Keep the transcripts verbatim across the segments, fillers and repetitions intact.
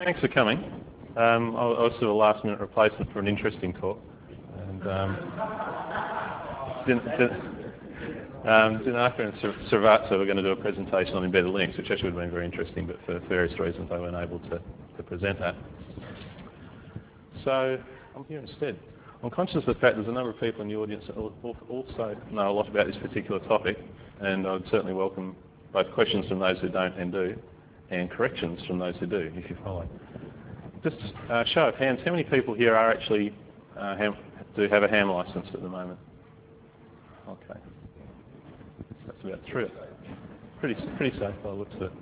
Thanks for coming. Um, I was sort of a last-minute replacement for an interesting talk, and um, Din- Din- um, Dinaka and Srivatsa were going to do a presentation on embedded Linux, which actually would have been very interesting, but for various reasons they weren't able to, to present that. So I'm here instead. I'm conscious of the fact there's a number of people in the audience that also know a lot about this particular topic, and I'd certainly welcome both questions from those who don't and do, and corrections from those who do, if you follow. Just uh, show of hands, how many people here are actually uh, ham, do have a ham license at the moment? Okay, that's about three. Pretty pretty safe by the looks of it.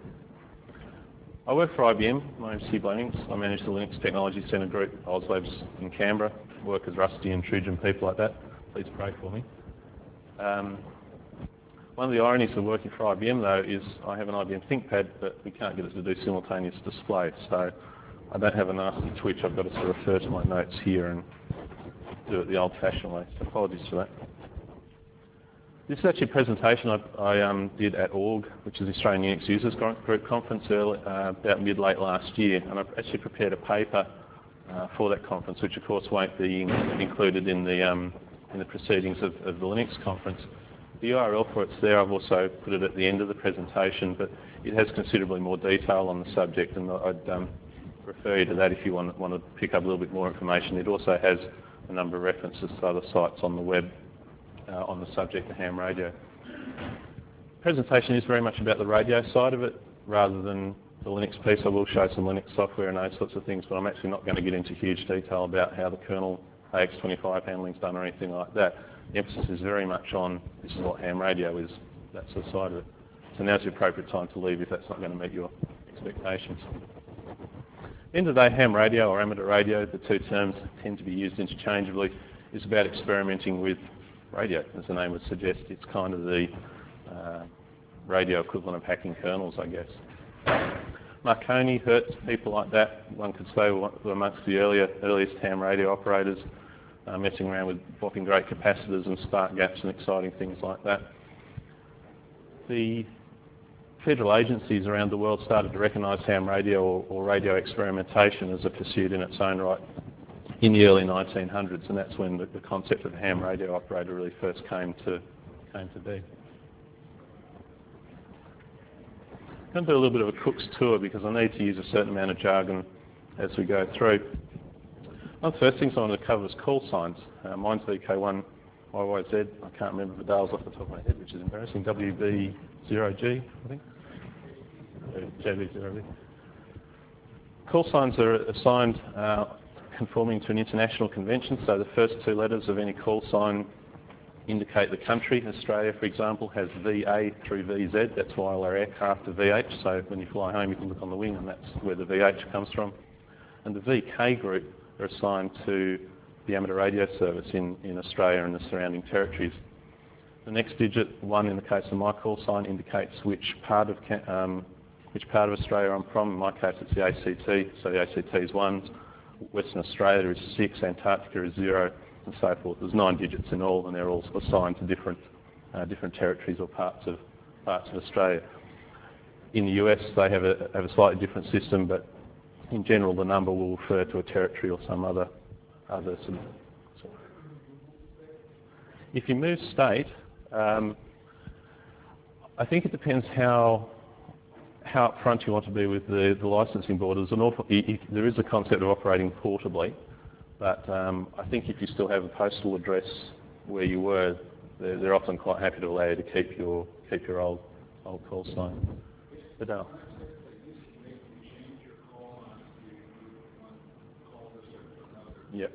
I work for I B M. My name's Hugh Blanings. I manage the Linux Technology Centre Group, OzLabs in Canberra. Work with Rusty and Truge and people like that. Please pray for me. Um, One of the ironies of working for I B M, though, is I have an I B M ThinkPad, but we can't get it to do simultaneous display. So I don't have a nasty twitch. I've got to sort of refer to my notes here and do it the old-fashioned way. So apologies for that. This is actually a presentation I, I um, did at O R G, which is the Australian Unix Users Group Conference, early, uh, about mid-late last year. And I've actually prepared a paper uh, for that conference, which of course won't be in, included in the, um, in the proceedings of, of the Linux conference. The U R L for it's there. I've also put it at the end of the presentation, but it has considerably more detail on the subject, and I'd um, refer you to that if you want, want to pick up a little bit more information. It also has a number of references to other sites on the web uh, on the subject of ham radio. The presentation is very much about the radio side of it rather than the Linux piece. I will show some Linux software and those sorts of things, but I'm actually not going to get into huge detail about how the kernel A X twenty-five handling is done or anything like that. The emphasis is very much on this is what ham radio is, that's the side of it. So now's the appropriate time to leave if that's not going to meet your expectations. At the end of the day, ham radio or amateur radio, the two terms tend to be used interchangeably, is about experimenting with radio, as the name would suggest. It's kind of the uh, radio equivalent of hacking kernels, I guess. Marconi, Hertz, people like that, one could say were amongst the earlier, earliest ham radio operators. Uh, messing around with whopping great capacitors and spark gaps and exciting things like that. The federal agencies around the world started to recognise ham radio or, or radio experimentation as a pursuit in its own right in the early nineteen hundreds, and that's when the, the concept of a ham radio operator really first came to, came to be. I'm going to do a little bit of a cook's tour because I need to use a certain amount of jargon as we go through. One of the first things I want to cover is call signs. Uh, mine's V K one Y Y Z. I can't remember Vidal's off the top of my head, which is embarrassing. W B zero G, I think. J B zero B. Call signs are assigned uh, conforming to an international convention, so the first two letters of any call sign indicate the country. Australia, for example, has V A through V Z. That's why all our aircraft are V H, so when you fly home you can look on the wing and that's where the V H comes from. And the V K group are assigned to the amateur radio service in, in Australia and the surrounding territories. The next digit, one in the case of my call sign, indicates which part of um, which part of Australia I'm from. In my case it's the A C T, so the A C T is one, Western Australia is six, Antarctica is zero, and so forth. There's nine digits in all, and they're all assigned to different uh, different territories or parts of parts of Australia. In the U S they have a, have a slightly different system, but in general, the number will refer to a territory or some other other sort of. So if you move state, um, I think it depends how how upfront you want to be with the, the licensing board. There's an awful, there is a concept of operating portably, but um, I think if you still have a postal address where you were, they're, they're often quite happy to allow you to keep your keep your old old call sign. But, uh, Yep.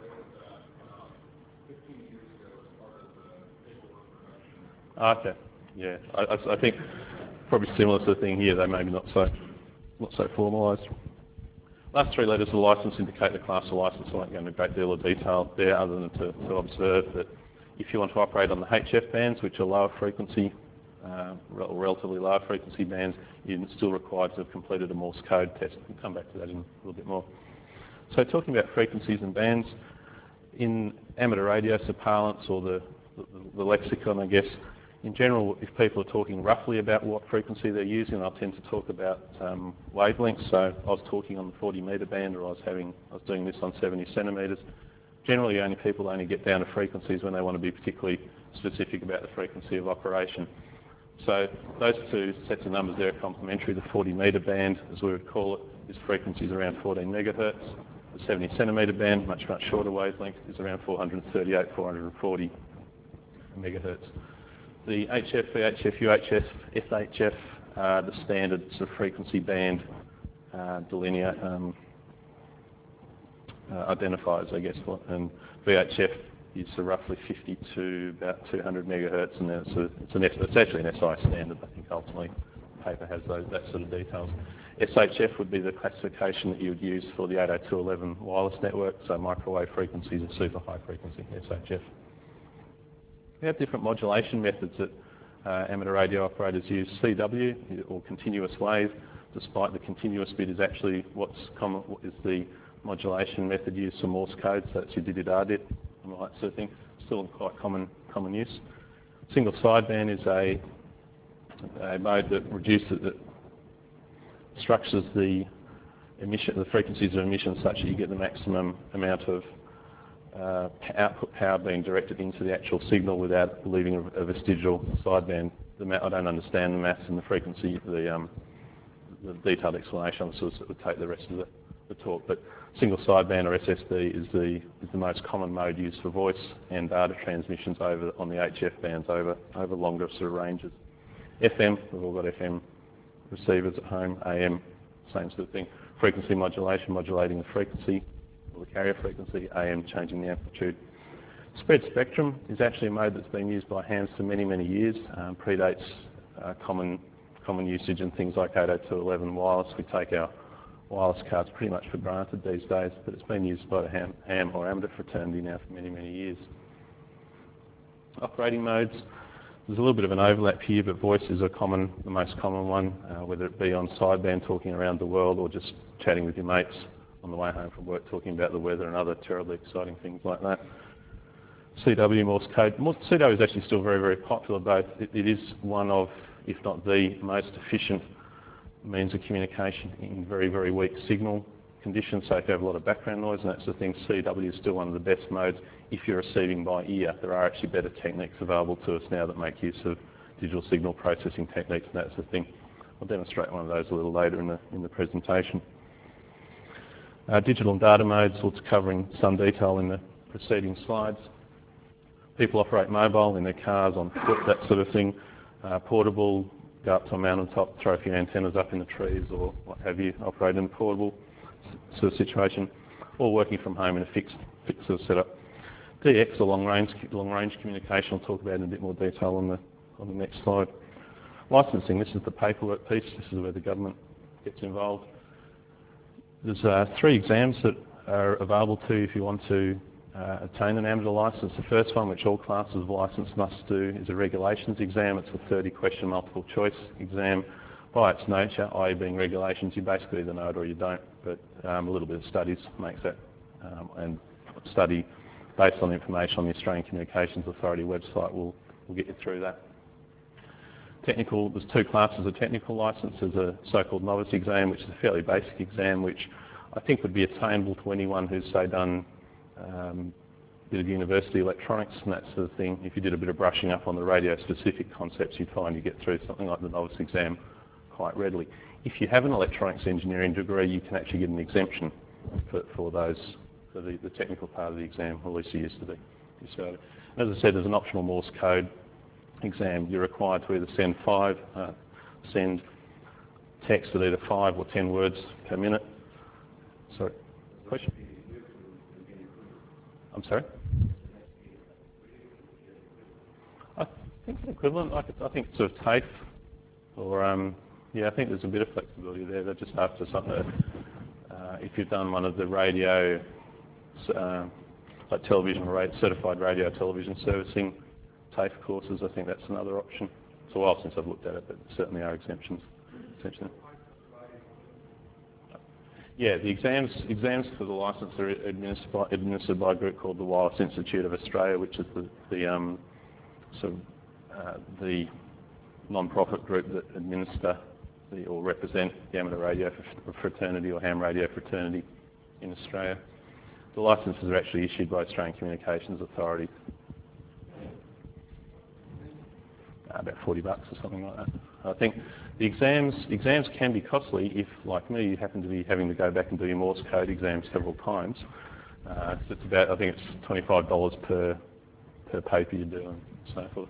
Okay. Yeah, I, I, I think probably similar to the thing here, though maybe not so not so formalised. Last three letters of the licence indicate the class of licence. I won't go into a great deal of detail there, other than to, to observe that if you want to operate on the H F bands, which are lower frequency, uh, rel relatively lower frequency bands, you're still required to have completed a Morse code test. We'll come back to that in a little bit more. So talking about frequencies and bands, in amateur radio so parlance, or the, the, the lexicon, I guess, In general, if people are talking roughly about what frequency they're using, I'll tend to talk about um, wavelengths. So I was talking on the forty metre band, or I was having, I was doing this on seventy centimetres. Generally, only people only get down to frequencies when they want to be particularly specific about the frequency of operation. So those two sets of numbers there are complementary. The forty metre band, as we would call it, is frequencies around fourteen megahertz. The seventy centimetre band, much, much shorter wavelength, is around four hundred thirty-eight, four hundred forty megahertz. The H F, V H F, U H F, F H F are the standard sort of frequency band uh, delineate um, uh, identifiers, I guess. And V H F is uh, roughly fifty to about two hundred megahertz, and it's, a, it's, an, it's actually an S I standard. I think ultimately the paper has those, that sort of details. S H F would be the classification that you would use for the eight oh two dot eleven wireless network, so microwave frequencies are super high frequency, S H F. We have different modulation methods that uh, amateur radio operators use. C W, or continuous wave, despite the continuous bit is actually what's common, what is the modulation method used for Morse code, so that's your D D D R D I T and all that sort of thing. Still in quite common common use. Single sideband is a, a mode that reduces, that structures the emission, the frequencies of emission such that you get the maximum amount of uh, output power being directed into the actual signal without leaving a, a vestigial sideband. The I don't understand the maths and the frequency, the, um, the detailed explanation, so it would take the rest of the, the talk. But single sideband, or S S B, is the is the most common mode used for voice and data transmissions over on the H F bands over over longer sort of ranges. F M, we've all got F M receivers at home. A M, same sort of thing. Frequency modulation, modulating the frequency or the carrier frequency. A M, changing the amplitude. Spread spectrum is actually a mode that's been used by hands for many, many years. Um, predates uh, common common usage in things like eight oh two dot eleven wireless. We take our wireless cards pretty much for granted these days, but it's been used by the ham, ham or amateur fraternity now for many, many years. Operating modes. There's a little bit of an overlap here, but voice is a common, the most common one, uh, whether it be on sideband talking around the world or just chatting with your mates on the way home from work talking about the weather and other terribly exciting things like that. C W, Morse code. C W is actually still very, very popular, both. It, it is one of, if not the most efficient means of communication in very, very weak signal conditions. So if you have a lot of background noise and that sort of thing, C W is still one of the best modes if you're receiving by ear. There are actually better techniques available to us now that make use of digital signal processing techniques and that sort of thing. I'll demonstrate one of those a little later in the, in the presentation. Uh, digital and data modes, we'll cover in some detail in the preceding slides. People operate mobile in their cars, on foot, that sort of thing. Uh, portable, go up to a mountaintop, throw a few antennas up in the trees or what have you, operate in a portable sort of situation, or working from home in a fixed, fixed sort of setup. D X, or long range, long range communication, I'll talk about in a bit more detail on the, on the next slide. Licensing, this is the paperwork piece, this is where the government gets involved. There's uh, three exams that are available to you if you want to uh, obtain an amateur license. The first one, which all classes of license must do, is a regulations exam. It's a thirty question multiple choice exam. By its nature, that is being regulations, you basically either know it or you don't, but um, a little bit of studies makes that, um, and study based on information on the Australian Communications Authority website will, will get you through that. Technical, there's two classes of technical license. There's a so-called novice exam, which is a fairly basic exam, which I think would be attainable to anyone who's, say, done um, a bit of university electronics and that sort of thing. If you did a bit of brushing up on the radio-specific concepts, you'd find you get through something like the novice exam quite readily. If you have an electronics engineering degree, you can actually get an exemption for, for those, for the, the technical part of the exam, or at least you used to be. So, as I said, there's an optional Morse code exam. You're required to either send five, uh, send text at either five or ten words per minute. Sorry, question? I'm sorry? I think it's equivalent. I, I think it's sort of TAFE, or um, yeah, I think there's a bit of flexibility there. They're just after something that, uh, if you've done one of the radio, uh, like television, or certified radio television servicing TAFE courses, I think that's another option. It's a while since I've looked at it, but certainly are exemptions, essentially. Yeah, the exams exams for the licence are administered by, administered by a group called the Wireless Institute of Australia, which is the, the um, sort of uh, the non-profit group that administer the, or represent the Amateur Radio Fraternity or Ham Radio Fraternity in Australia. The licences are actually issued by Australian Communications Authority. Uh, about forty bucks or something like that. I think the exams exams can be costly if, like me, you happen to be having to go back and do your Morse code exam several times. Uh, so it's about, I think it's twenty-five dollars per per paper you do and so forth.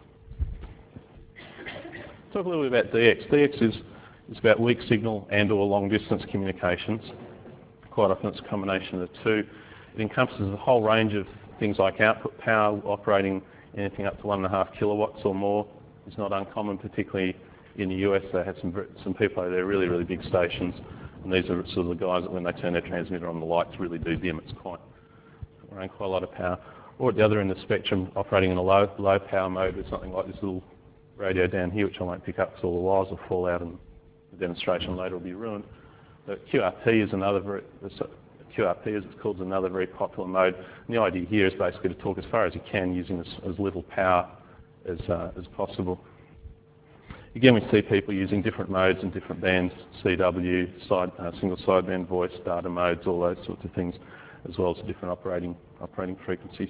Talk a little bit about D X. D X is, is about weak signal and or long distance communications. Quite often it's a combination of the two. It encompasses a whole range of things like output power, operating anything up to one and a half kilowatts or more. It's not uncommon, particularly in the U S. They have some some people over there, really, really big stations, and these are sort of the guys that when they turn their transmitter on, the lights really do dim. It's quite, running quite a lot of power. Or at the other end of the spectrum, operating in a low low power mode with something like this little radio down here, which I won't pick up because all the wires will fall out and the demonstration later will be ruined. But Q R T is another very, Q R P as it's called, is another very popular mode. And the idea here is basically to talk as far as you can using as, as little power as, uh, as possible. Again, we see people using different modes and different bands, C W, side, uh, single sideband voice, data modes, all those sorts of things, as well as different operating, operating frequencies.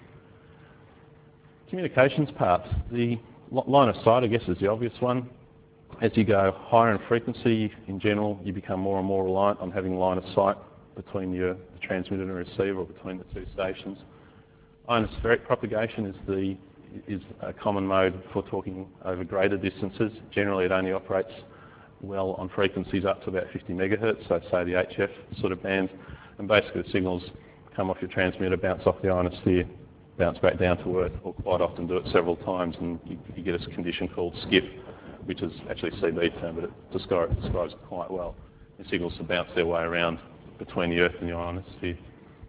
Communications parts. The line of sight, I guess, is the obvious one. As you go higher in frequency, in general, you become more and more reliant on having line of sight between your the transmitter and receiver, or between the two stations. Ionospheric propagation is the is a common mode for talking over greater distances. Generally, it only operates well on frequencies up to about fifty megahertz, so say the H F sort of bands, and basically the signals come off your transmitter, bounce off the ionosphere, bounce back down to Earth, or quite often do it several times, and you, you get a condition called skip, which is actually a C B term, but it describes, describes it quite well. The signals to bounce their way around between the Earth and the ionosphere.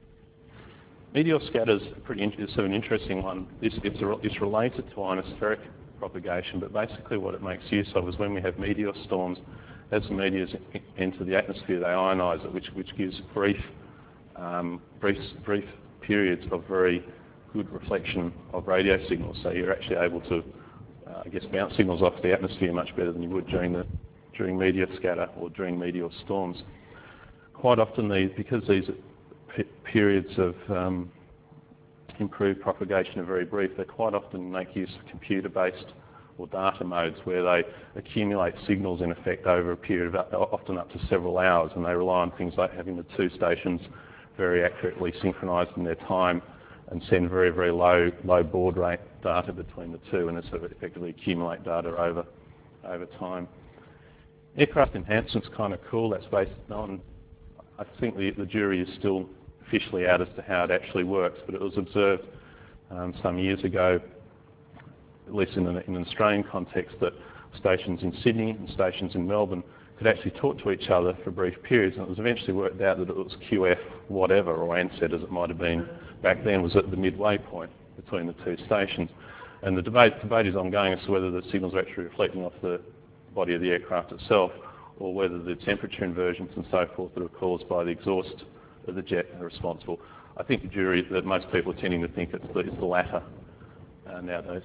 Meteor scatter is pretty in, sort of an interesting one. This, it's, a, it's related to ionospheric propagation, but basically what it makes use of is when we have meteor storms, as the meteors enter the atmosphere, they ionise it, which, which gives brief, um, brief, brief periods of very good reflection of radio signals. So you're actually able to, uh, I guess, bounce signals off the atmosphere much better than you would during the during meteor scatter or during meteor storms. Quite often, these, because these periods of um, improved propagation are very brief, they quite often make use of computer-based or data modes where they accumulate signals in effect over a period of often up to several hours, and they rely on things like having the two stations very accurately synchronised in their time and send very, very low low baud rate data between the two, and they sort of effectively accumulate data over over time. Aircraft enhancement's kind of cool. That's based on, I think the, the jury is still officially out as to how it actually works, but it was observed um, some years ago, at least in an, in an Australian context, that stations in Sydney and stations in Melbourne could actually talk to each other for brief periods, and it was eventually worked out that it was Q F whatever, or ANSET as it might have been back then, was at the midway point between the two stations. And the debate, debate is ongoing as to whether the signals are actually reflecting off the body of the aircraft itself, or whether the temperature inversions and so forth that are caused by the exhaust of the jet are responsible. I think the jury, that most people are tending to think it's the, it's the latter uh, nowadays.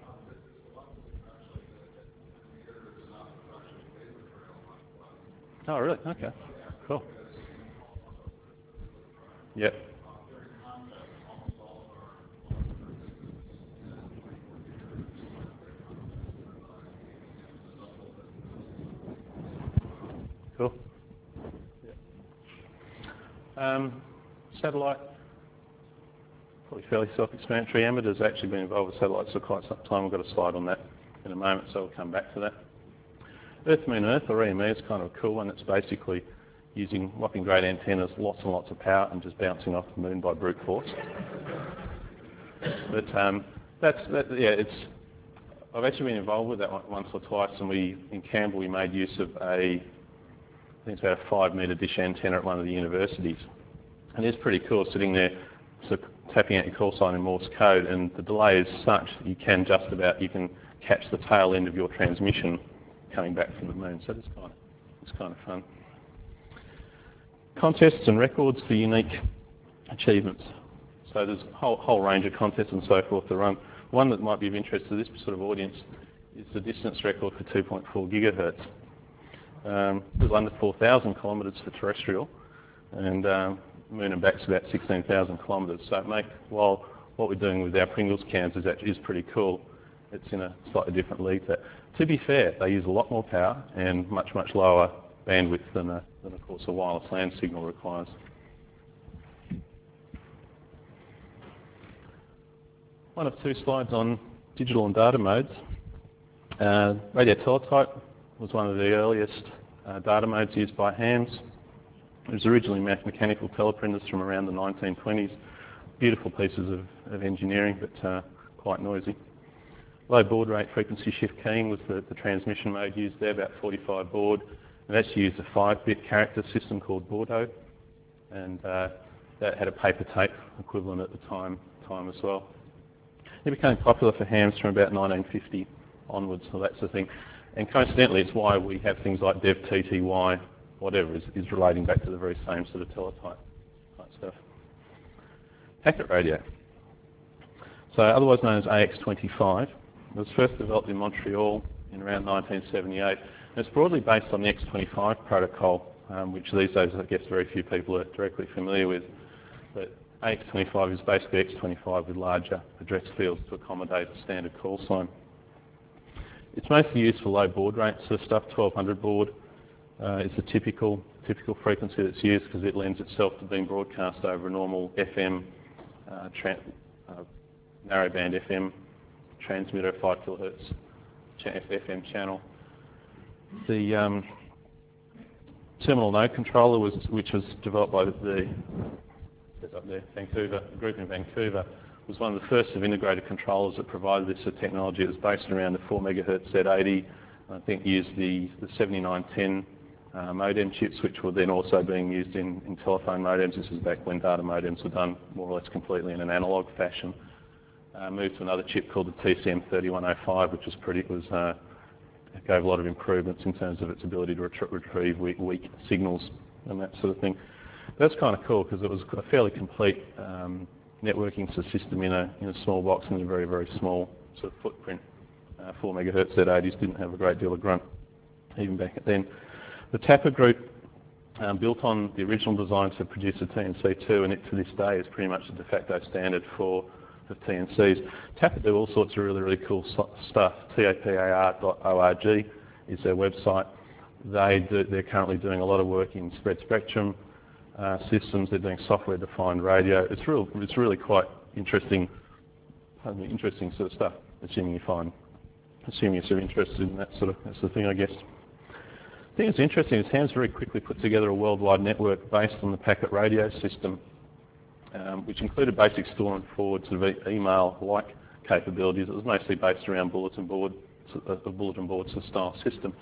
Oh, really? Okay. Cool. Yep. Cool. Yep. Um, satellite, probably fairly self-explanatory. Amateur's actually been involved with satellites for quite some time. We've got a slide on that in a moment, so we'll come back to that. Earth, Moon, Earth, or E M E, is kind of a cool one. It's basically using whopping great antennas, lots and lots of power, and just bouncing off the moon by brute force. But um, that's, that, yeah, it's, I've actually been involved with that one once or twice, and we, in Campbell, we made use of a, I think it's about a five metre dish antenna at one of the universities. And it's pretty cool sitting there, sort of tapping out your call sign in Morse code, and the delay is such that you can just about, you can catch the tail end of your transmission coming back from the moon. So it's kind of, it's kind of fun. Contests and records for unique achievements. So there's a whole, whole range of contests and so forth to run. One that might be of interest to this sort of audience is the distance record for two point four gigahertz. Um, it was under four thousand kilometres for terrestrial, and um, moon and back's about sixteen thousand kilometres. So it make, while what we're doing with our Pringles cans is actually is pretty cool, it's in a slightly different league. That, to be fair, they use a lot more power and much, much lower bandwidth than, a, than of course, a wireless land signal requires. One of two slides on digital and data modes. Uh, radio teletype was one of the earliest uh, data modes used by hams. It was originally me mechanical teleprinters from around the nineteen twenties. Beautiful pieces of, of engineering, but uh, quite noisy. Low baud rate frequency shift keying was the, the transmission mode used there, about forty-five baud. And that's used a five bit character system called Bordeaux, and uh, that had a paper tape equivalent at the time, time as well. It became popular for hams from about nineteen fifty onwards, so that's the thing. And coincidentally, it's why we have things like dev T T Y, whatever, is, is relating back to the very same sort of teletype type stuff. Packet radio. So otherwise known as A X twenty-five. It was first developed in Montreal in around nineteen seventy-eight. And it's broadly based on the X twenty-five protocol, um, which these days I guess very few people are directly familiar with. But A X twenty-five is basically X twenty-five with larger address fields to accommodate a standard call sign. It's mostly used for low baud rate sort of stuff. twelve hundred baud uh, is the typical typical frequency that's used because it lends itself to being broadcast over a normal F M, uh, uh, narrowband F M transmitter, five kilohertz F M channel. The um, terminal node controller, was, which was developed by the up there, Vancouver, a group in Vancouver, was one of the first of integrated controllers that provided this sort of technology. It was based around the four megahertz Z eighty. I think used the, the seventy-nine ten uh, modem chips, which were then also being used in, in telephone modems. This was back when data modems were done more or less completely in an analog fashion. Uh, moved to another chip called the T C M thirty-one oh five, which was pretty was uh, gave a lot of improvements in terms of its ability to retrie retrieve weak, weak signals and that sort of thing. That's kind of cool because it was a fairly complete um, networking system in a in a small box and a very very small sort of footprint. Uh, four megahertz Z eighties didn't have a great deal of grunt even back then. The TAPA group um, built on the original design to produce a T N C two, and it to this day is pretty much the de facto standard for of T N Cs. TAPA do all sorts of really, really cool so stuff. tapar dot org is their website. They do, they're currently doing a lot of work in spread spectrum uh, systems. They're doing software-defined radio. It's real. It's really quite interesting, pardon me, interesting sort of stuff. Assuming you find, assuming you're sort of interested in that sort of that's the thing, I guess. The thing that's interesting is hams very quickly put together a worldwide network based on the packet radio system, Um, which included basic store and forward sort of e email-like capabilities. It was mostly based around bulletin board, a, a bulletin board sort of style system.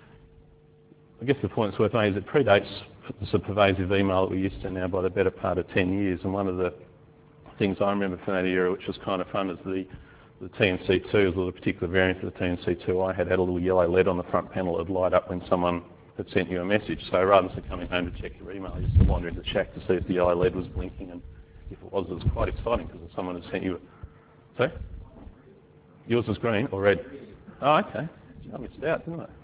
I guess the point that's worth making is it predates the sort of pervasive email that we're used to now by the better part of ten years. And one of the things I remember from that era, which was kind of fun, is the the T N C two, was a particular variant of the T N C two I had, had a little yellow L E D on the front panel that would light up when someone had sent you a message. So rather than coming home to check your email, you used to wander into the shack to see if the yellow L E D was blinking. And if it was, it was quite exciting because someone had sent you a... Sorry? Yours was green or red? Oh, okay. I missed out, didn't I?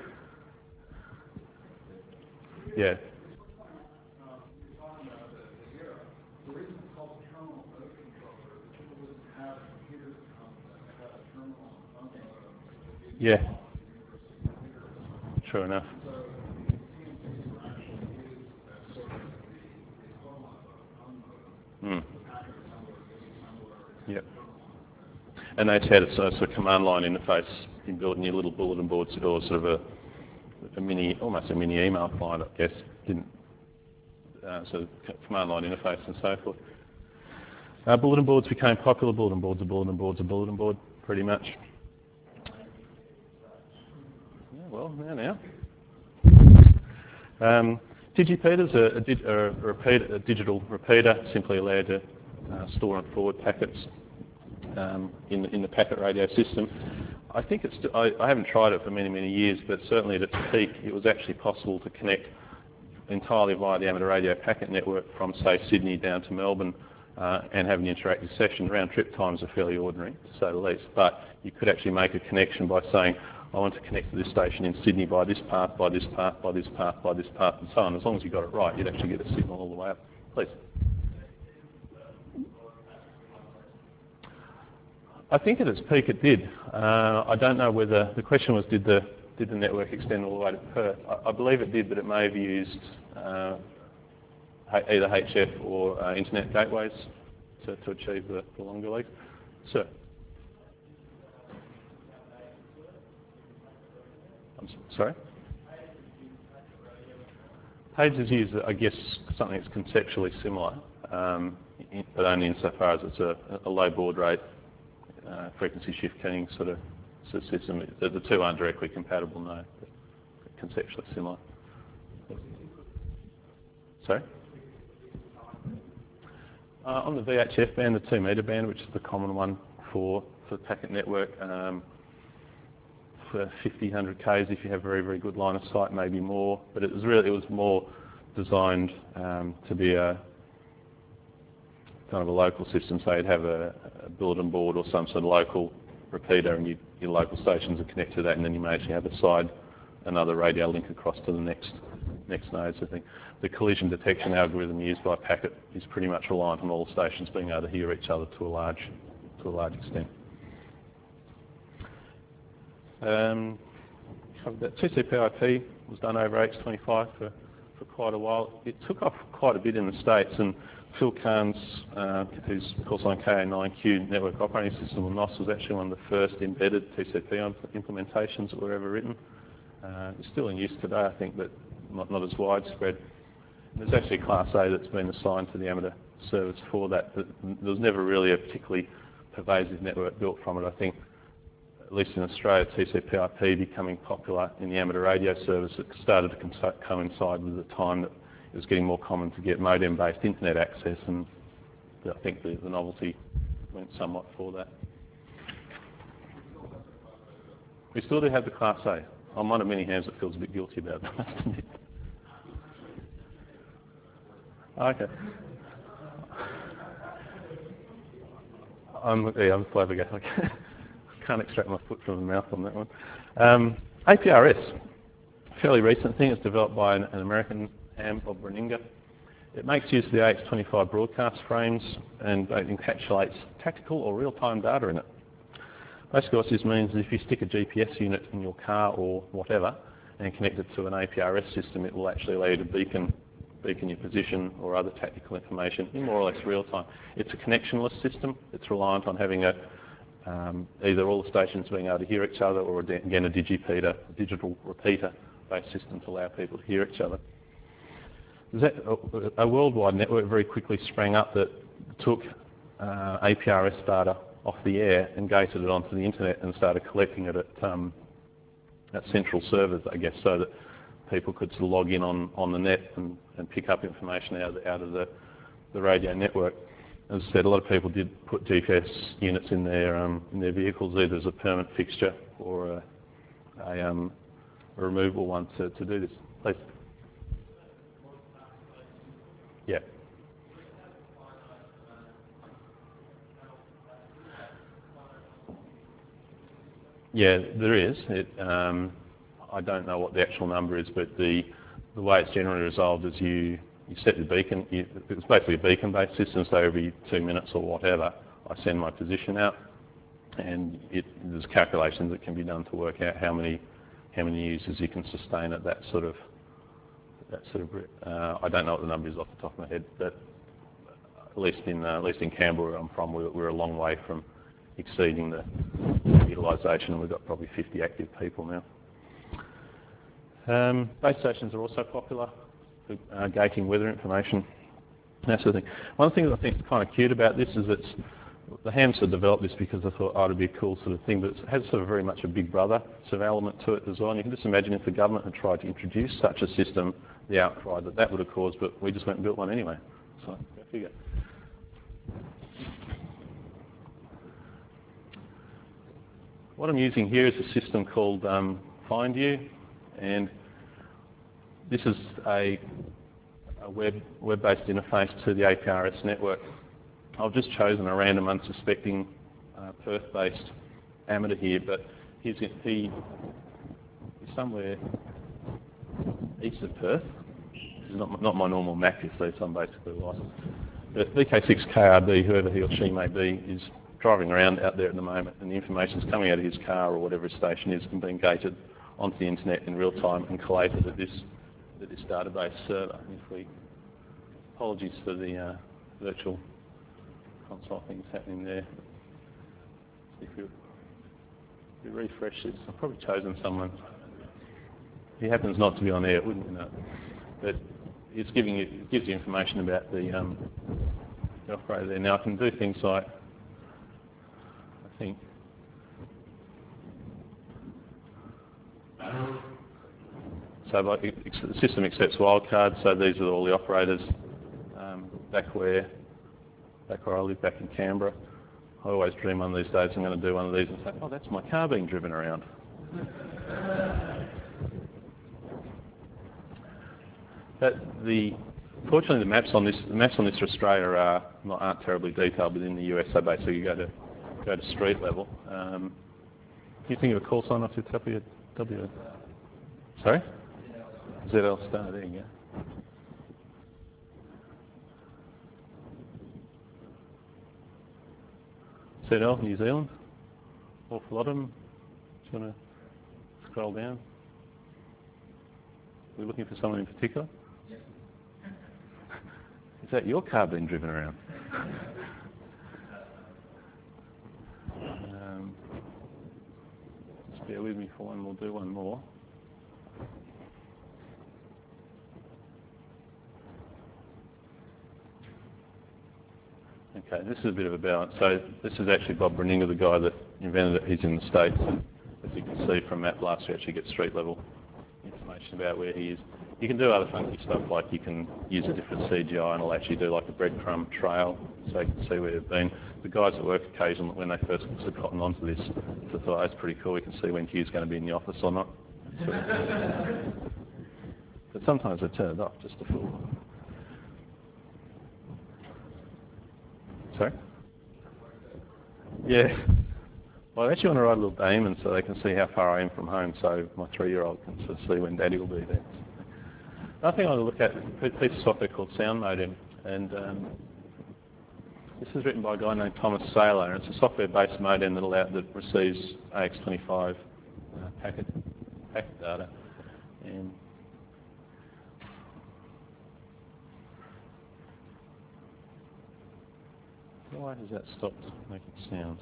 Yeah. Yeah. True enough. Mm. Yep. And they had a sort of command line interface inbuilt in your little bulletin boards, or sort of a, a mini, almost a mini email client, I guess. Didn't uh, sort of command line interface and so forth. Uh, bulletin boards became popular. Bulletin boards, a bulletin board's a bulletin board, pretty much. Yeah, well, now now. Um, DigiPeter's a, a, di a, repeater, a digital repeater, simply allowed to uh, store and forward packets um, in, the, in the packet radio system. I think it's, I, I haven't tried it for many, many years, but certainly at its peak it was actually possible to connect entirely via the amateur radio packet network from, say, Sydney down to Melbourne uh, and have an interactive session. Round trip times are fairly ordinary, to say the least, but you could actually make a connection by saying, I want to connect to this station in Sydney by this path, by this path, by this path, by this path, and so on. As long as you got it right, you'd actually get a signal all the way up. Please. I think at its peak it did. Uh, I don't know whether, the question was did the, did the network extend all the way to Perth? I, I believe it did, but it may have used uh, either H F or uh, internet gateways to, to achieve the, the longer legs. Sir? I'm sorry? Pages use, I guess, something that's conceptually similar, um, in, but only insofar as it's a, a low baud rate, uh, frequency shift keying sort of, sort of system. The, the two aren't directly compatible, no, but conceptually similar. Sorry? Uh, on the V H F band, the two metre band, which is the common one for, for the packet network, um, for fifty, one hundred Ks if you have very, very good line of sight, maybe more. But it was really, it was more designed um, to be a kind of a local system. So you'd have a, a bulletin board or some sort of local repeater, and you, your local stations are connected to that, and then you may actually have a side, another radio link across to the next next node. So I think the collision detection algorithm used by Packet is pretty much reliant on all the stations being able to hear each other to a large to a large extent. Um, T C P I P was done over H twenty-five for, for quite a while. It took off quite a bit in the States, and Phil Carnes, uh, who's of course on K A nine Q network operating system, or N O S, was actually one of the first embedded T C P implementations that were ever written. Uh, it's still in use today, I think, but not, not as widespread. And there's actually a Class A that's been assigned to the amateur service for that, but there was never really a particularly pervasive network built from it. I think, at least in Australia, T C P I P becoming popular in the amateur radio service, it started to coincide with the time that it was getting more common to get modem-based internet access, and I think the, the novelty went somewhat for that. We still do have the Class A. I'm one of many hands that feels a bit guilty about that, I must admit. Okay. I'm, yeah, I'm flabbergasted. I can't extract my foot from the mouth on that one. Um, A P R S, fairly recent thing. It's developed by an, an American ham, Bob Brininga. It makes use of the A X twenty-five broadcast frames, and it encapsulates tactical or real-time data in it. Basically what this means is if you stick a G P S unit in your car or whatever and connect it to an A P R S system, it will actually allow you to beacon, beacon your position or other tactical information in more or less real time. It's a connectionless system. It's reliant on having a, um, either all the stations being able to hear each other, or again a digipeater, a digital repeater-based system to allow people to hear each other. That, a worldwide network very quickly sprang up that took uh, A P R S data off the air and gated it onto the internet and started collecting it at, um, at central servers, I guess, so that people could sort of log in on, on the net and, and pick up information out of the, out of the, the radio network. As I said, a lot of people did put G P S units in their, um, in their vehicles, either as a permanent fixture or a, a, um, a removable one to, to do this. Please. Yeah. Yeah, there is. It, um, I don't know what the actual number is, but the the way it's generally resolved is you, you set the beacon. You, it's basically a beacon-based system, so every two minutes or whatever, I send my position out, and it, there's calculations that can be done to work out how many how many users you can sustain at that sort of that sort of. Uh, I don't know what the number is off the top of my head, but at least in uh, at least in Canberra, where I'm from, we're, we're a long way from exceeding the utilisation, and we've got probably fifty active people now. Um, base stations are also popular for uh, gating weather information, that sort of thing. One thing that I think is kind of cute about this is that the hams have developed this because I thought, oh, it'd be a cool sort of thing, but it has sort of very much a big brother sort of element to it as well. And you can just imagine if the government had tried to introduce such a system, the outcry that that would have caused, but we just went and built one anyway. So, go figure. What I'm using here is a system called um, FindU, and this is a, a web, web-based interface to the A P R S network. I've just chosen a random unsuspecting uh, Perth-based amateur here, but he's, he is somewhere east of Perth. This is not, not my normal map, you see, so I'm basically lost. But V K six K R D, whoever he or she may be, is driving around out there at the moment, and the information is coming out of his car or whatever his station is and being gated onto the internet in real time and collated at this, at this database server. And if we, apologies for the uh, virtual console things happening there. If we, if we refresh this, I've probably chosen someone. He happens not to be on air, wouldn't you know? But it's giving you, it gives you information about the, um, the operator there. Now I can do things like, I think, so like the system accepts wildcards, so these are all the operators um, back where back where I live, back in Canberra. I always dream one of these days I'm going to do one of these and say, oh, that's my car being driven around. But the, fortunately, the maps on this the maps on this for Australia are not aren't terribly detailed, but in the U S, so basically you go to go to street level. Um, can you think of a call sign off your W? W? Sorry? Z L Star. There you go. Z L, New Zealand. Awful lot of them. Just want to scroll down. We're looking for someone in particular. Is that your car being driven around? um, just bear with me for one, we'll do one more. Okay, this is a bit of a balance. So this is actually Bob Brininger, the guy that invented it. He's in the States. As you can see from Map Blast, you actually get street level information about where he is. You can do other funky stuff, like you can use a different C G I and it'll actually do like a breadcrumb trail so you can see where they've been. The guys at work occasionally, when they first sort of cotton onto this, I thought, oh, that's pretty cool. We can see when Hugh's going to be in the office or not. But sometimes I turn it off just to fool. Sorry? Yeah. Well, I actually want to write a little daemon so they can see how far I am from home, so my three-year-old can sort of see when Daddy will be there. Another thing I want to look at is a piece of software called Sound Modem, and um, this is written by a guy named Thomas Saylor, and it's a software-based modem that, allow, that receives A X twenty-five uh, packet, packet data. And why has that stopped making sound?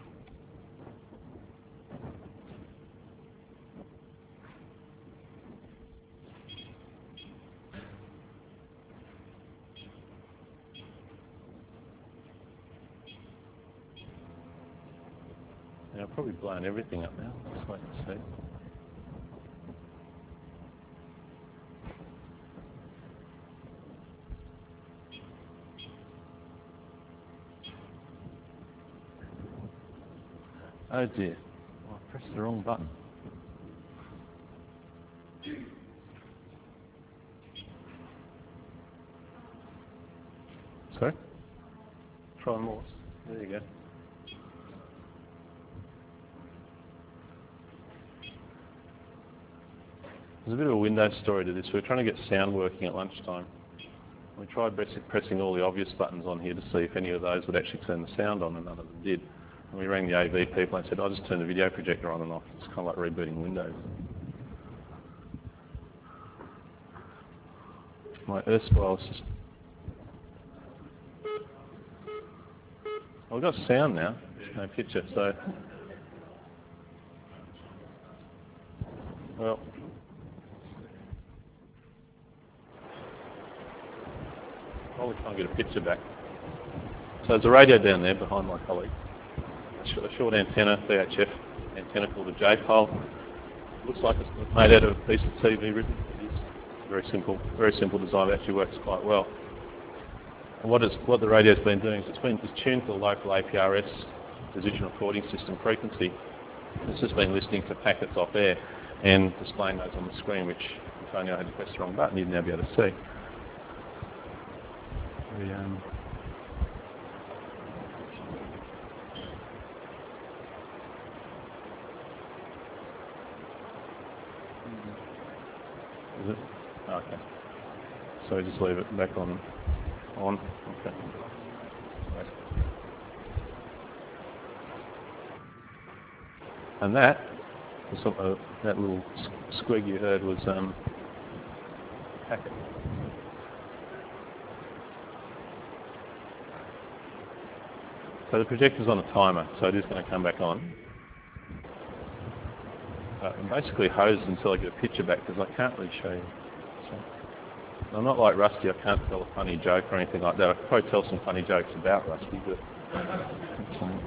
Yeah, I've probably blown everything up now. Let's wait and see. Oh dear, oh, I pressed the wrong button. Sorry? Try more. There you go. There's a bit of a Windows story to this. We were trying to get sound working at lunchtime. We tried pressing all the obvious buttons on here to see if any of those would actually turn the sound on, and none of them did. And we rang the A V people and said, I'll just turn the video projector on and off. It's kind of like rebooting Windows. My erstwhile system. Well, we've got sound now, no picture, so... Well... I'll try and get a picture back. So there's a radio down there behind my colleague. A short antenna, V H F antenna called a J-pole. Looks like it's made out of a piece of T V ribbon. It is very simple, very simple design. It actually works quite well. And what, is, what the radio's been doing is it's been it's tuned to the local A P R S position recording system frequency. It's just been listening to packets off air and displaying those on the screen, which if only I had to press the wrong button, you'd now be able to see. The, um, So just leave it back on. On. Okay. And that, uh, that little squeak you heard was um, packet. So the projector's on a timer, so it is going to come back on. Uh, I'm basically hosed until I get a picture back because I can't really show you. So, I'm not like Rusty, I can't tell a funny joke or anything like that. I could probably tell some funny jokes about Rusty, but... Um,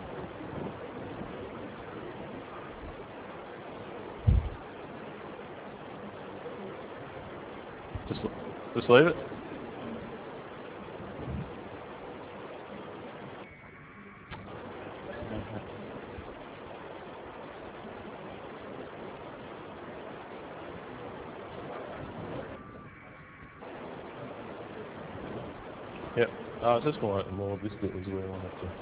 just, just leave it. Yep. Uh, just more, more this bit was where I wanted to.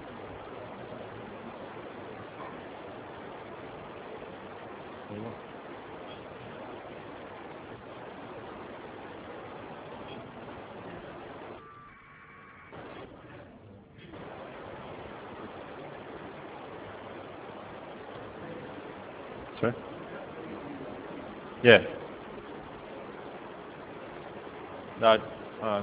Sorry? Yeah. No. Uh,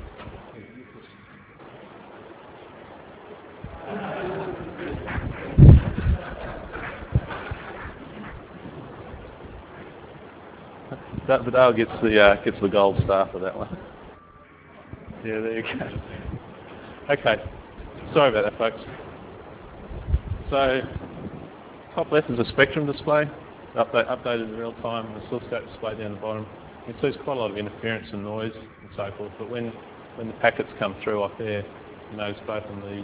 That, but Dale gets the uh, gets the gold star for that one. Yeah, there you go. Okay, sorry about that, folks. So, top left is a spectrum display, update, updated in real time, and a oscilloscope display down the bottom. You can see there's quite a lot of interference and noise and so forth, but when when the packets come through off there, you notice both on the,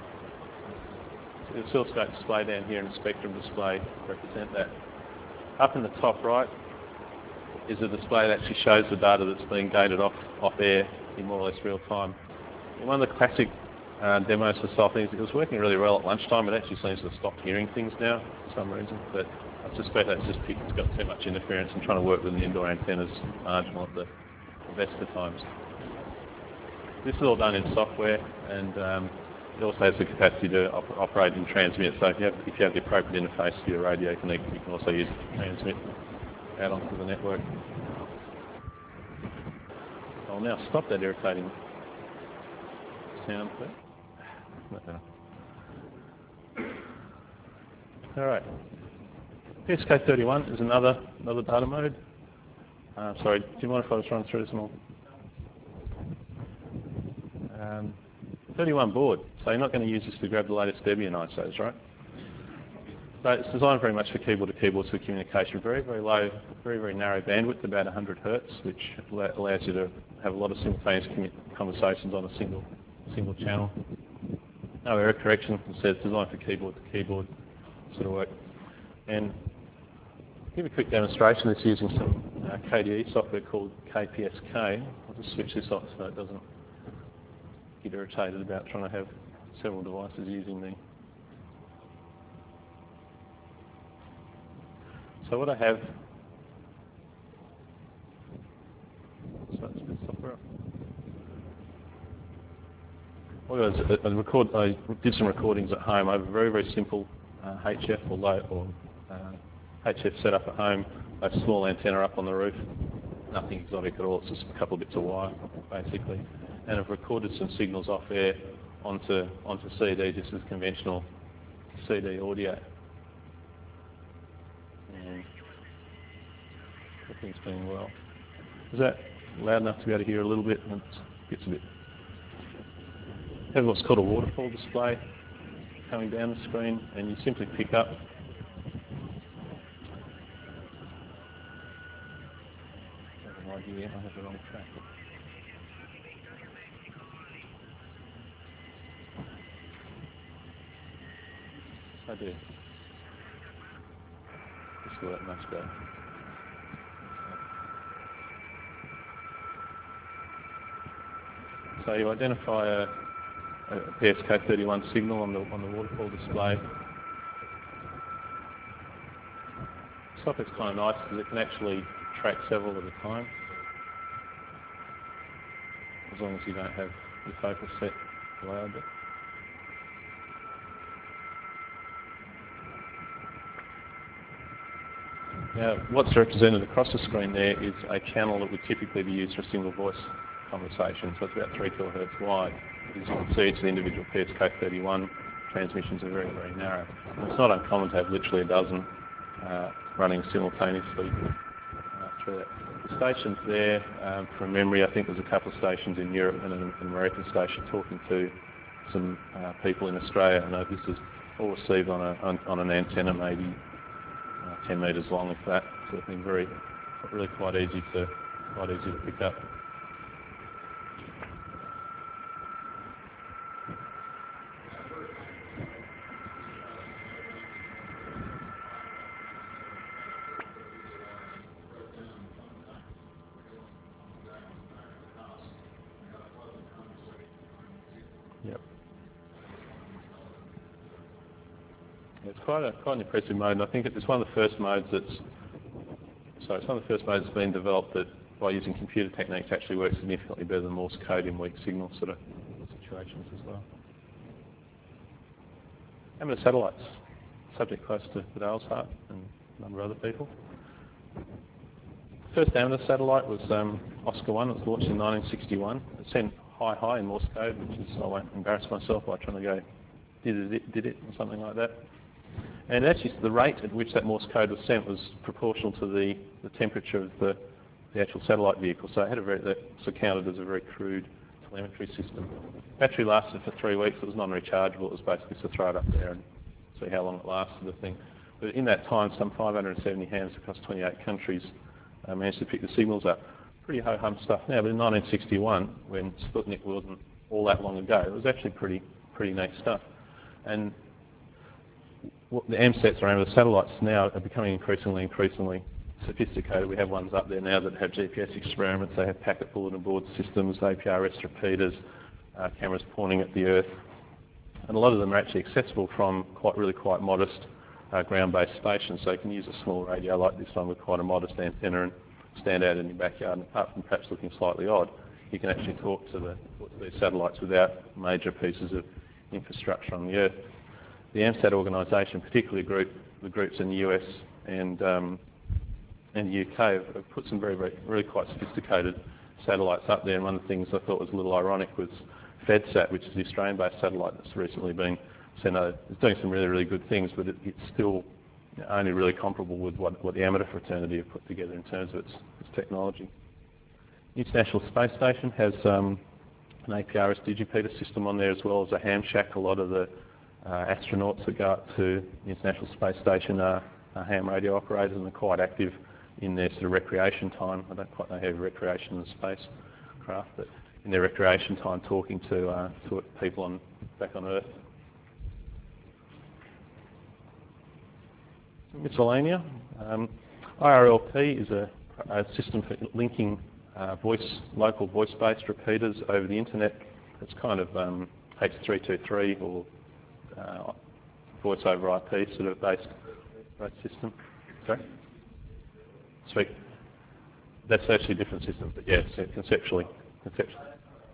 the oscilloscope display down here and the spectrum display represent that. Up in the top right is a display that actually shows the data that's being gated off, off air in more or less real time. In one of the classic uh, demos for soft things, it was working really well at lunchtime. It actually seems to have stopped hearing things now for some reason, but I suspect that's just because it's got too much interference and trying to work with the indoor antennas marginal at the, the best of times. This is all done in software, and um, it also has the capacity to op operate and transmit. So if you, have, if you have the appropriate interface for your radio connect, you can also use it to transmit out onto the network. I'll now stop that irritating sound there. All right. P S K thirty-one is another another data mode. Uh, sorry, do you mind if I just run through this more? Um, thirty-one board. So you're not going to use this to grab the latest Debian I S Os, right? So it's designed very much for keyboard-to-keyboard for communication. Very, very low, very, very narrow bandwidth, about one hundred hertz, which allows you to have a lot of simultaneous conversations on a single single channel. No error correction. It says designed for keyboard-to-keyboard sort of work. And I'll give a quick demonstration. It's using some uh, K D E software called K P S K. I'll just switch this off so it doesn't get irritated about trying to have several devices using the. So what I have, so that's the software. What I, was, I, record, I did some recordings at home. I have a very, very simple uh, H F or low or uh, H F setup at home. I have a small antenna up on the roof. Nothing exotic at all. It's just a couple of bits of wire, basically. And I've recorded some signals off air onto onto C D, just as conventional C D audio. And everything's been well. Is that loud enough to be able to hear a little bit? It gets a bit. Have what's called a waterfall display coming down the screen, and you simply pick up. I have an idea. I have the wrong track. I do. Just let much go. So you identify a, a P S K thirty-one signal on the on the waterfall display. Software's kind of nice because it can actually track several at a time. long as you don't have your focus set loud. Now, what's represented across the screen there is a channel that would typically be used for a single voice conversation, so it's about three kilohertz wide. As you can see, it's the individual P S K thirty-one transmissions are very, very narrow. And it's not uncommon to have literally a dozen uh, running simultaneously uh, through that. The stations there, um, from memory, I think there's a couple of stations in Europe and an, an American station talking to some uh, people in Australia. I know this is all received on, a, on, on an antenna, maybe uh, ten metres long, if that sort of thing. Very, really quite easy to, quite easy to pick up. Yep. It's quite a quite an impressive mode, and I think it's one of the first modes that's sorry, it's one of the first modes that's been developed that, by using computer techniques, actually works significantly better than Morse code in weak signal sort of situations as well. Amateur satellites, subject close to Vidal's heart and a number of other people. The first amateur satellite was um, Oscar one. It was launched in nineteen sixty-one. It sent high high in Morse code, which is, I won't embarrass myself by trying to go did it, did it, or something like that. And actually the rate at which that Morse code was sent was proportional to the, the temperature of the, the actual satellite vehicle. So it had a very, that's counted as a very crude telemetry system. Battery lasted for three weeks. It was non-rechargeable. It was basically to throw it up there and see how long it lasted, the thing. But in that time, some five hundred seventy hams across twenty-eight countries uh, managed to pick the signals up. Pretty ho-hum stuff now, but in nineteen sixty-one, when Sputnik wasn't all that long ago, it was actually pretty pretty neat stuff. And what the AMSATs or amateur satellites now are becoming increasingly, increasingly sophisticated. We have ones up there now that have G P S experiments. They have packet bulletin board systems, A P R S repeaters, uh, cameras pointing at the Earth, and a lot of them are actually accessible from quite really quite modest uh, ground-based stations. So you can use a small radio like this one with quite a modest antenna and stand out in your backyard, and apart from perhaps looking slightly odd, you can actually talk to, the, talk to these satellites without major pieces of infrastructure on the Earth. The AMSAT organisation, particularly group, the groups in the U S and, um, and the U K, have, have put some very, very, really quite sophisticated satellites up there. And one of the things I thought was a little ironic was FedSat, which is the Australian-based satellite that's recently been sent over. It's doing some really, really good things, but it, it's still only really comparable with what, what the amateur fraternity have put together in terms of its, its technology. The International Space Station has um, an A P R S digipeater system on there, as well as a ham shack. A lot of the uh, astronauts that go up to the International Space Station are, are ham radio operators, and they're quite active in their sort of recreation time. I don't quite know how recreation in spacecraft, but in their recreation time talking to, uh, to people on, back on Earth. Miscellanea. Um, I R L P is a, a system for linking uh, voice, local voice-based repeaters over the internet. It's kind of um, H three two three or uh, voice over I P sort of based, based system. Sorry? Speak. That's actually a different system, but yes, yeah, conceptually. conceptually.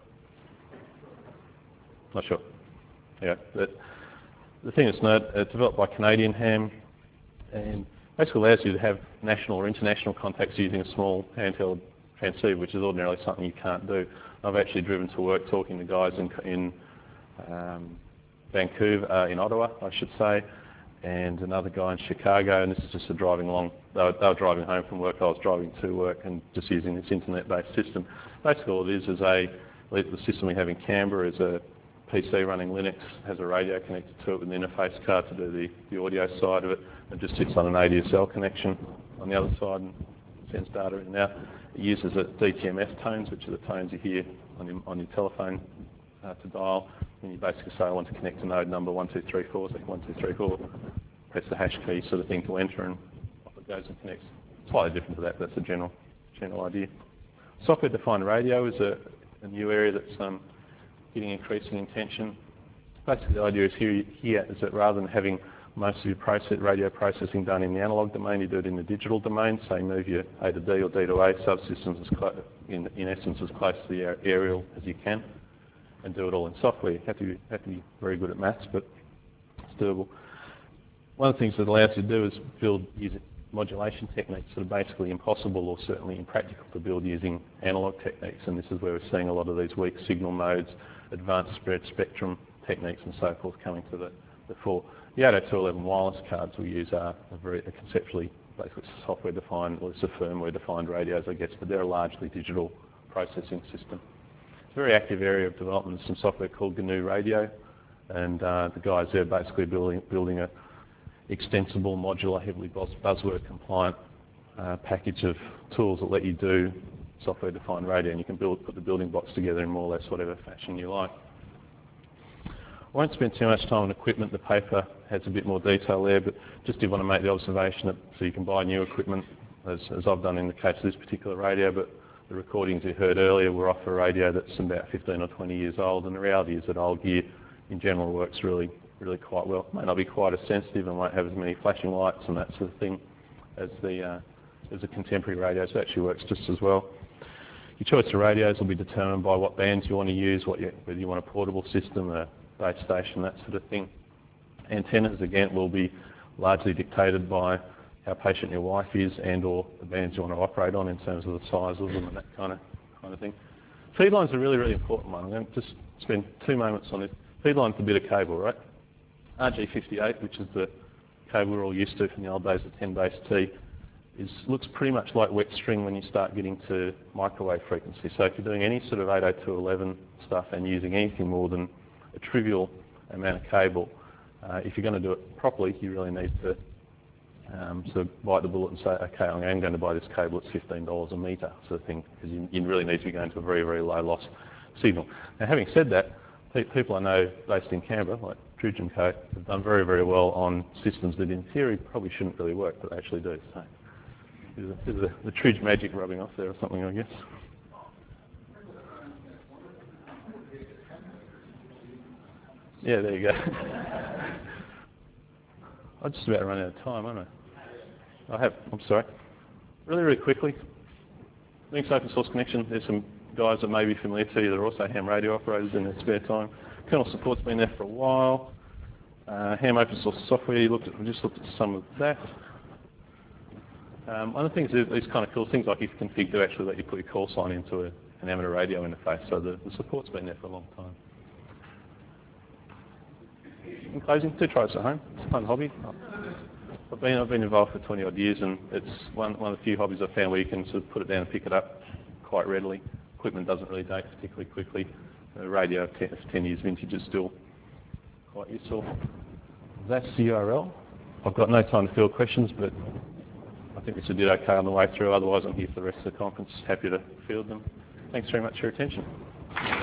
Not sure. Yeah, but the thing is, it's developed by Canadian Ham, and basically allows you to have national or international contacts using a small handheld transceiver, which is ordinarily something you can't do. I've actually driven to work talking to guys in, in um, Vancouver, uh, in Ottawa, I should say, and another guy in Chicago, and this is just a driving along. They were, they were driving home from work, I was driving to work, and just using this internet-based system. Basically all it is is a, the system we have in Canberra is a P C running Linux, has a radio connected to it with an interface card to do the, the audio side of it. It just sits on an A D S L connection on the other side and sends data in and out. It uses a D T M F tones, which are the tones you hear on your, on your telephone uh, to dial. And you basically say, I want to connect to node number one two three four, so one two three four, press the hash key sort of thing to enter, and off it goes and connects. Slightly different to that, but that's the general, general idea. Software-defined radio is a, a new area that's um, getting increasing attention. Basically the idea is here, here is that rather than having most of your process, radio processing done in the analog domain, you do it in the digital domain, so you move your A to D or D to A subsystems as close, in, in essence as close to the aerial as you can, and do it all in software. You have to be, have to be very good at maths, but it's doable. One of the things that allows you to do is build using modulation techniques that are basically impossible or certainly impractical to build using analog techniques, and this is where we're seeing a lot of these weak signal modes, advanced spread spectrum techniques and so forth coming to the, the fore. The eight oh two eleven wireless cards we use are, are very are conceptually basically software defined, or it's a firmware defined radios I guess, but they're a largely digital processing system. It's a very active area of development. There's some software called G N U Radio, and uh, the guys there are basically building, building a extensible, modular, heavily buzz buzzword compliant uh, package of tools that let you do software defined radio, and you can build, put the building blocks together in more or less whatever fashion you like. I won't spend too much time on equipment. The paper has a bit more detail there, but just did want to make the observation that so you can buy new equipment, as, as I've done in the case of this particular radio, but the recordings you heard earlier were off a radio that's about fifteen or twenty years old, and the reality is that old gear in general works really really quite well. It may not be quite as sensitive and won't have as many flashing lights and that sort of thing as the uh, as the contemporary radios. It actually works just as well. Your choice of radios will be determined by what bands you want to use, what you, whether you want a portable system, a base station, that sort of thing. Antennas, again, will be largely dictated by how patient your wife is and or the bands you want to operate on in terms of the size of them and that kind of kind of thing. Feed line's a really, really important one. I'm going to just spend two moments on this. Feed line's a bit of cable, right? R G fifty-eight, which is the cable we're all used to from the old days of ten base T, is, looks pretty much like wet string when you start getting to microwave frequency. So if you're doing any sort of eight oh two eleven stuff and using anything more than a trivial amount of cable, uh, if you're going to do it properly, you really need to um, sort of bite the bullet and say, okay, I am going to buy this cable at fifteen dollars a metre sort of thing, because you, you really need to be going to a very, very low loss signal. Now, having said that, pe people I know based in Canberra, like Tridge and Co, have done very, very well on systems that in theory probably shouldn't really work, but they actually do. So there's, a, there's a, the Tridge magic rubbing off there or something, I guess. Yeah, there you go. I'm just about run out of time, aren't I? I have, I'm sorry. Really, really quickly, Linux Open Source Connection, there's some guys that may be familiar to you that are also ham radio operators in their spare time. Kernel support's been there for a while. Uh, ham open source software, you looked at, we just looked at some of that. Um, one of the things, these kind of cool things like if config do actually let you put your call sign into a, an amateur radio interface, so the, the support's been there for a long time. In closing, do try this at home. It's a fun hobby. I've been, I've been involved for twenty odd years, and it's one, one of the few hobbies I've found where you can sort of put it down and pick it up quite readily. Equipment doesn't really date particularly quickly. The radio of ten, ten years vintage is still quite useful. That's the U R L. I've got no time to field questions, but I think we should do okay on the way through. Otherwise, I'm here for the rest of the conference. Happy to field them. Thanks very much for your attention.